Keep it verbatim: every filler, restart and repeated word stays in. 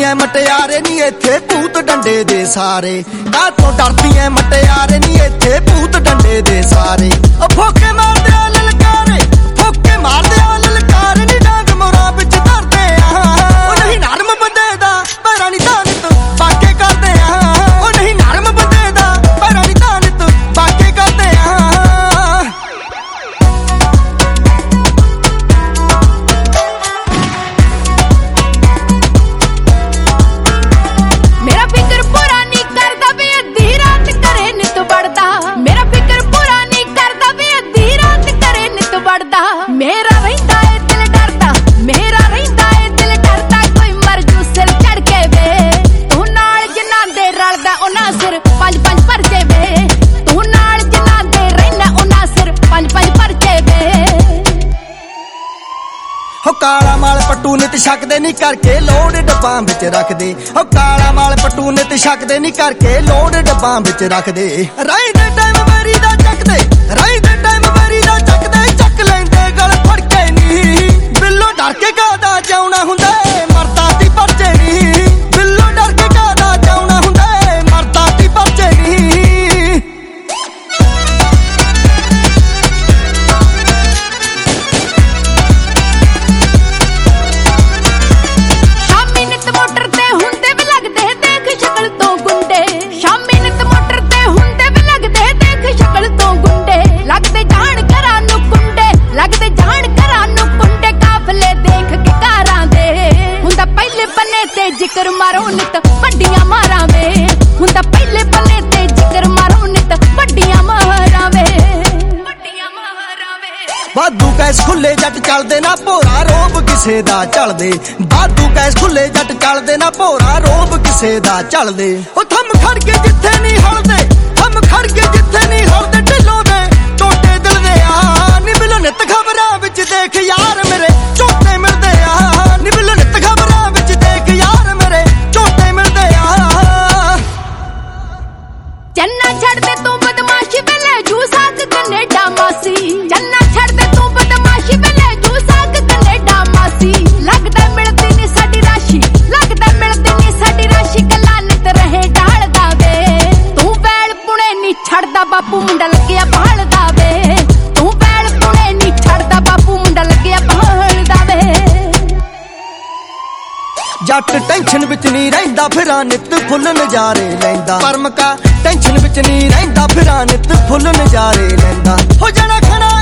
ਡਰਦੀਆਂ ਮਟਿਆਰੇ ਨੀ ਇੱਥੇ ਭੂਤ ਡੰਡੇ ਦੇ ਸਾਰੇ। ਕਾਹਤੋਂ ਡਰਦੀਆਂ ਮਟਿਆਰੇ ਨੀ ਇੱਥੇ ਭੂਤ ਡੰਡੇ ਦੇ ਸਾਰੇ। ਉਹ ਫੋਕੇ ਮਾਰਦੇ ਆ ਲਲਕਾਰੇ, ਫੋਕੇ ਮਾਰਦੇ ਆ ਲਲਕਾਰੇ ਨੀ ਡਾਂਗ ਮੋਰਾਂ ਵਿੱਚ ਧਰਦੇ ਆ। ਉਹ ਨਹੀਂ ਨਰਮ ਬੰਦੇ ਦਾ ਪੈਰਾਂ ਨੀ ਤਾਨਤ ਬਾਕੇ ਕਰਦੇ ਆ। ਉਹ ਨਹੀਂ ਨਰਮ ਬੰਦੇ ਦਾ ਪੈਰਾਂ ਨੀ ਤਾਨਤ ਬਾਕੇ ਕਰਦੇ ਆ। ਮੇਰਾ ਫਿਕਰ ਪੂਰਾ ਨਹੀਂ ਕਰਦਾ ਵੇ ਅੱਧੀ ਰਾਤ ਕਰੇ ਨਿਤ ਵੜਦਾ। ਮੇਰਾ ਫਿਕਰ ਪੂਰਾ ਨਹੀਂ ਕਰਦਾ ਵੇ ਅੱਧੀ ਰਾਤ ਕਰੇ ਨਿਤ ਵੜਦਾ। ਮੇਰਾ ਰਹਿੰਦਾ ਏ ਦਿਲ ਡਰਦਾ, ਮੇਰਾ ਰਹਿੰਦਾ ਏ ਦਿਲ ਡਰਦਾ। ਕੋਈ ਮਰ ਜੂ ਸਿਰ ਚੜ ਕੇ ਵੇ, ਤੂੰ ਨਾਲ ਜਿਨ੍ਹਾਂ ਦੇ ਰਲਦਾ ਉਹਨਾਂ ਸਿਰ ਪੰਜ ਪੰਜ ਭਰਜੇ ਵੇ। ਤੂੰ ਨਾਲ ਜਿਨ੍ਹਾਂ ਦੇ ਰਹਿਣਾ ਉਹਨਾਂ ਸਿਰ ਪੰਜ ਪੰਜ ਭਰਜੇ ਵੇ। ਹੋ ਕਾਲਾ ਮਾਲ ਪੱਟੂ ਨਿਤ ਛਕਦੇ ਨੀ ਕਰਕੇ ਲੋੜ ਡੱਬਾਂ ਵਿੱਚ ਰੱਖਦੇ। ਹੋ ਕਾਲਾ ਮਾਲ ਪੱਟੂ ਨਿਤ ਛਕਦੇ ਨੀ ਕਰਕੇ ਲੋੜ ਡੱਬਾਂ ਵਿੱਚ ਰੱਖਦੇ। ਰਾਈ ਦੇ ਟਾਈਮ ਵੈਰੀ ਦਾ ਚੱਕਦੇ, ਰਾਈ ਦੇ ਟਾਈਮ ਵੈਰੀ ਦਾ ਚੱਕਦੇ। ਚੱਕ ਲੈਂਦੇ ਗਲ ਫੜ ਕੇ ਨੀ, ਬਿੱਲੋ ਡਰ ਕੇ ਕਾਹਦਾ ਜਾਉਣਾ ਹੁੰਦਾ ਮਰਦਾ ਦੀ ਪਰਚੇ ਨੀ। ਬਿੱਲੋ ਡਰ ਕੇ ਕਾਹਦਾ ਜਾਉਣਾ ਹੁੰਦਾ ਮਰਦਾ ਦੀ ਪਰਚੇ ਨੀ। ਸ਼ਾਮੀ ਨਿਤ ਮੋਟਰ ਤੇ ਹੁੰਦੇ ਵੀ ਲੱਗਦੇ ਦੇਖ ਸ਼ਕਲ ਤੋਂ ਗੁੰਡੇ। ਸ਼ਾਮੀ ਨਿਤ ਮੋਟਰ ਤੇ ਹੁੰਦੇ ਵੀ ਲੱਗਦੇ ਦੇਖ ਸ਼ਕਲ ਤੋਂ ਗੁੰਡੇ। ਲੱਗਦੇ ਜਾਣ ਘਰਾਂ ਨੂੰ ਕੁੰਡੇ, ਲੱਗਦੇ ਜਾਣ ਘਰਾਂ ਨੂੰ ਕੁੰਡੇ। ਕਾਫਲੇ ਦੇਖ ਕੇ ਕਾਰਾਂ ਦੇ ਹੁੰਦਾ ਪਹਿਲੇ ਪੰਨੇ ਤੇ ਜ਼ਿਕਰ ਮਾਰੋ ਨਿਤ ਵੱਡੀਆਂ ਮਾਰਾਂ ਵੇ। ਹੁੰਦਾ ਪਹਿਲੇ ਪੰਨੇ ਤੇ ਜ਼ਿਕਰ ਮਾਰੋ ਨਿਤ ਵੱਡੀਆਂ ਮਾਰਾਂ ਵੇ, ਵੱਡੀਆਂ ਮਾਰਾਂ ਵੇ। ਵਾਧੂ ਕੈਸ ਖੁੱਲੇ ਜੱਟ ਚੱਲਦੇ ਨਾ ਭੋਰਾ ਰੋਬ ਕਿਸੇ ਦਾ ਚੱਲਦੇ। ਵਾਧੂ ਕੈਸ ਖੁੱਲੇ ਜੱਟ ਚੱਲਦੇ ਨਾ ਭੋਰਾ ਰੋਬ ਕਿਸੇ ਦਾ ਚੱਲਦੇ। ਉਹ ਥੰਮ ਖੜ ਕੇ ਜਿੱਥੇ ਨਹੀਂ ਹਲਦੇ, ਥੰਮ ਖੜ ਕੇ ਜਿੱਥੇ ਨਹੀਂ ਹਲਦੇ। ਢਿੱਲੋਂ ਦੇ ਟੋਟੇ ਦਿਲ ਦੇ ਆ ਨੀ ਬਿਲੋ ਨਿਤ ਖਬਰਾਂ ਵਿੱਚ ਦੇਖ ਯਾਰ ਮੇਰੇ ਝੋਟੇ ਮਿਲਦੇ ਆ। ਨੀ ਬਿਲੋ ਨਿਤ ਖਬਰਾਂ ਵਿੱਚ ਦੇਖ ਯਾਰ ਮੇਰੇ ਝੋਟੇ ਮਿਲਦੇ ਆ। ਚੰਨਾ ਛੱਡਦੇ ਤੂੰ ਬਦਮਾਸ਼ੀ ਵੇਲੇ ਜੂ ਸਾਕ ਕੈਨੇਡਾ ਮਾਸੀ। ਚੰਨਾ ਛੱਡਦੇ ਤੂੰ ਬਦਮਾਸ਼ੀ ਵੇਲੇ ਜੂ ਸਾਕ ਕੈਨੇਡਾ ਮਾਸੀ। ਲੱਗਦਾ ਮਿਲਦੀ ਨੀ ਸਾਡੀ ਰਾਸ਼ੀ, ਲੱਗਦਾ ਮਿਲਦੀ ਨੀ ਸਾਡੀ ਰਾਸ਼ੀ। ਗੱਲਾਂ ਨਿਤ ਰਹੇ ਢਾਲਦਾ ਵੇ, ਤੂੰ ਵੈਲ ਪੁਣੇ ਨੀ ਛੱਡਦਾ ਬਾਪੂ ਮੁੰਡਾ ਲੱਗਿਆ ਭਾਲਦਾ ਵੇ। ਤੂੰ ਵੈਲ ਪੁਣੇ ਨੀ ਛੱਡਦਾ ਬਾਪੂ ਮੁੰਡਾ ਲੱਗਿਆ ਭਾਲਦਾ ਵੇ। ਜੱਟ ਟੈਨਸ਼ਨ ਵਿੱਚ ਨਹੀਂ ਰਹਿੰਦਾ ਫਿਰਾਂ ਨਿਤ ਫੁੱਲ ਨਜ਼ਾਰੇ ਲੈਂਦਾ। ਪਰਮਕਾ ਟੈਨਸ਼ਨ ਵਿੱਚ ਨਹੀਂ ਰਹਿੰਦਾ ਫਿਰਾਂ ਨਿਤ ਫੁੱਲ ਨਜ਼ਾਰੇ ਲੈਂਦਾ। ਹੋ ਜਾਣਾ ਖਣਾ